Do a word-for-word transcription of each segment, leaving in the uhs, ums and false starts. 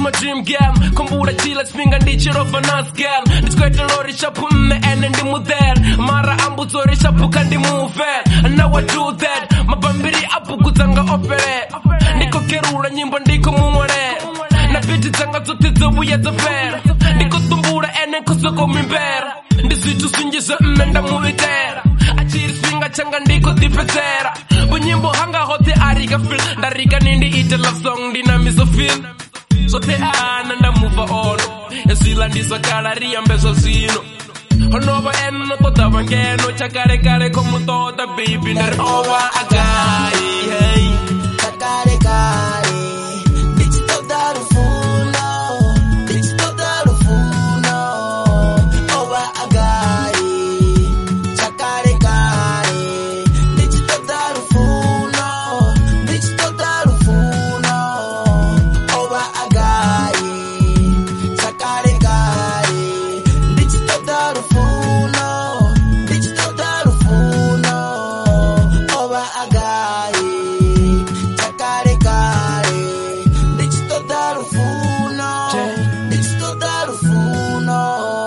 my dream game kumbura chila spinga ndichiro finance girl ndiskwete lori shapu mme ene ndi mudher mara ambuzori shapu kandi move and now I do that mabambiri apu kutanga opere ndiko kerura nyimbo ndiko muore na biti tanga zote zobu ya zafera ndiko tumbura ene kusoko mimbera ndisitu sinjisa mme nda muitera achiri spinga changa ndiko dipetera bunyimbo hanga hote arika feel ndarika nindi ite love song dina miso feel sote ana nda move on esila ndisa kalaria mbeso zino honova eno tota vangeno chakare kare como toda baby ner over agai hey chakare kare bitch toda rufuno bitch toda rufuno over agai chakare kare bitch toda rufuno bitch toda rufuno over agai chakare kare bitch toda rufuno bitch toda rufuno over agai chakare kare bitch toda rufuno bitch toda rufuno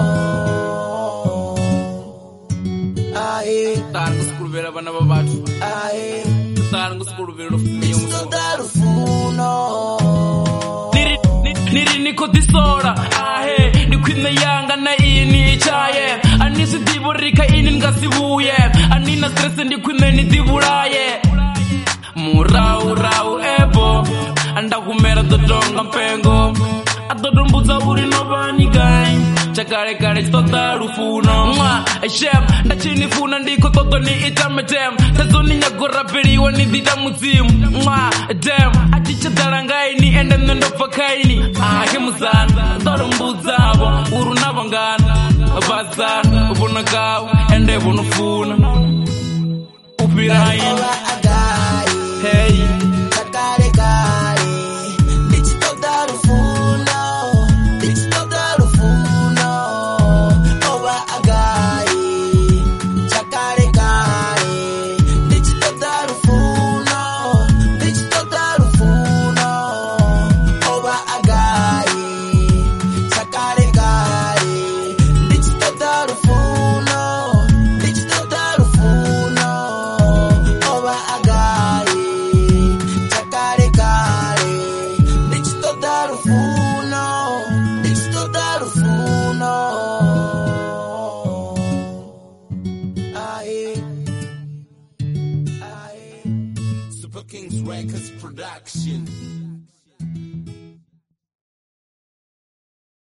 ai targo skurvera bana babatu ai targo skurvera fumiyo toda rufuno niri niri niko disora ahe ni kwina yanga na ini chaye anisi divorika ini ngasibuye anina stress ndi kwina ni divulaye murau rau ebo anda kumera dodonga mpengo adodumbuza uri nobani gai chakare kare tota rufuno mwa shem ndachini funa ndiko toto ni itametem tazoni nyagora beri wani dida muzimu mwa dem aticha darangai ni ende nendo pakaini ahe muzana dodumbuza abo uru nabangana bazana ubunakau ende bunufuna upirain over agai hey chakare kare bitch toda rufuno bitch toda rufuno over agai chakare kare bitch toda rufuno bitch toda rufuno over agai chakare kare bitch toda rufuno bitch toda rufuno over agai chakare kare bitch toda rufuno bitch toda rufuno ai ai Super Kings Records production.